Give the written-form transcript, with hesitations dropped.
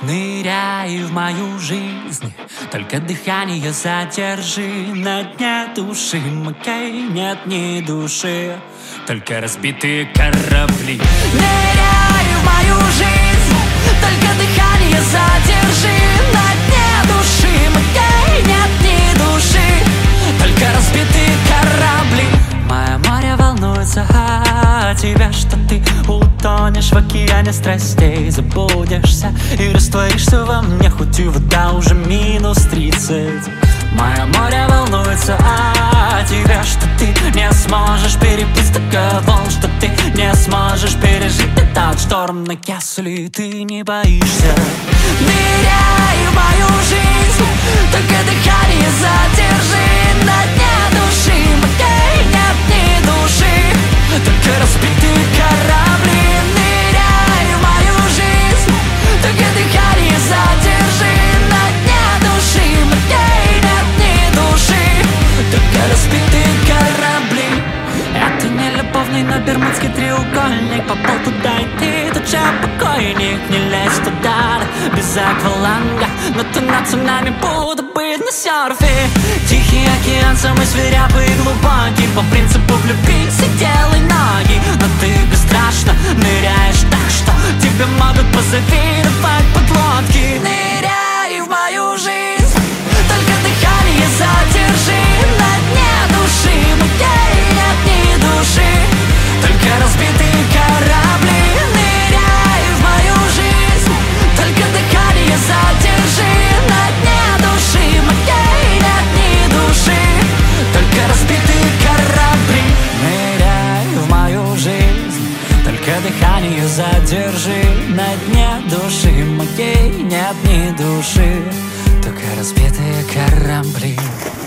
Ныряй в мою жизнь, только дыхание задержи. На дне души моей нет ни души, только разбитые корабли. Ныряй в мою жизнь, только дыхание задержи. На дне души моей нет ни души, только разбитые корабли. Мое море волнуется о тебе, что ты утонешь в океане страстей. Забудешься и растворишься во мне, хоть и вода уже -30. Мое море волнуется о тебе, что ты не сможешь переплыть столько волн, что ты не сможешь пережить этот шторм. Но если ты не боишься, ныряй в мою жизнь, только дыхание задержи. На дне души моей нет ни души, только разбитые корабли. Ныряй в мою жизнь, только дыхание задержи. На дне души моей нет ни души, только разбитые корабли. Это не любовный, но бермудский треугольник. Попал туда и ты, тут же покойник. Не лезь туда без акваланга, но ты над цунами буду быть на серфе. Тихий океан, самый свирепый и глубокий. По принципу влюбись и делай ноги, но ты бесстрашно ныряешь так, что тебе могут позавидовать подлодки. Ныряй в мою жизнь, только дыхание задержи. На дне души моей нет ни души, только разбитые корабли. Ныряй в мою жизнь, только дыхание задержи. На дне души моей нет ни души, только разбитые корабли. Ныряй в мою жизнь, только дыхание задержи. На дне души моей нет ни души, только разбитые корабли.